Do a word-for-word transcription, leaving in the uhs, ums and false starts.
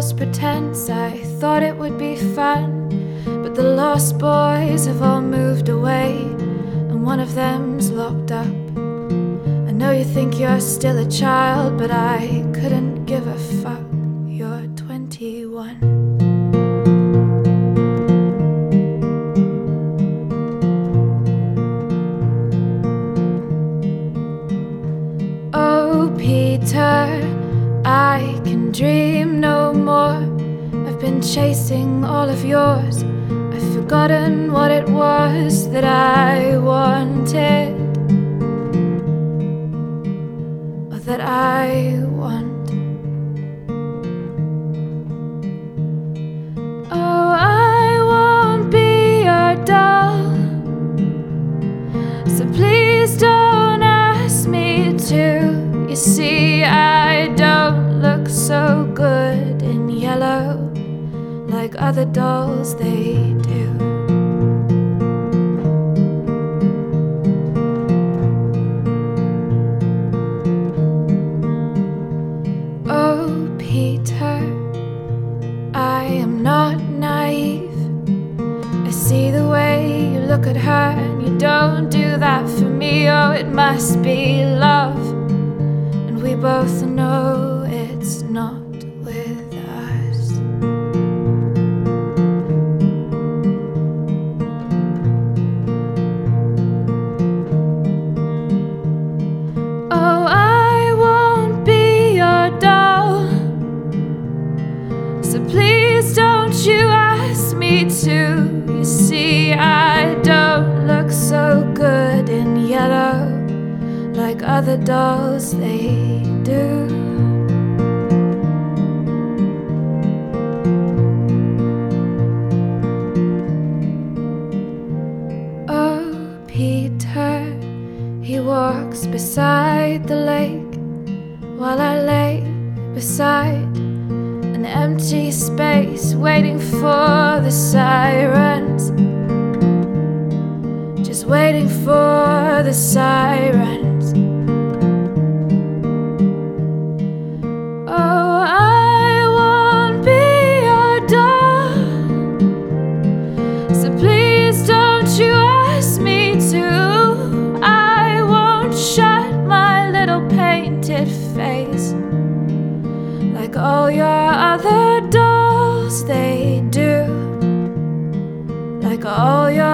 false pretense. I thought it would be fun, but the lost boys have all moved away, and one of them's locked up. I know you think you're still a child, but I couldn't give a fuck. You're twenty-one. Oh, Peter, I can dream no more. I've been chasing all of yours. I've forgotten what it was that I wanted, or that I want. Oh, I won't be your doll, so please don't ask me to. You see, I don't look so good in yellow like other dolls they do. Oh, Peter, I am not naive. I see the way you look at her, and you don't do that for me. Oh, it must be love, and we both know it's not with us. Oh, I won't be your doll, so please don't you ask me to. You see, I don't look so good in yellow like other dolls they do. Oh, Peter, he walks beside the lake while I lay beside an empty space, waiting for the sirens, just waiting for the sirens. Oh, I won't be your doll, so please don't you ask me to. I won't shut my little painted face like all your other dolls they do, like all your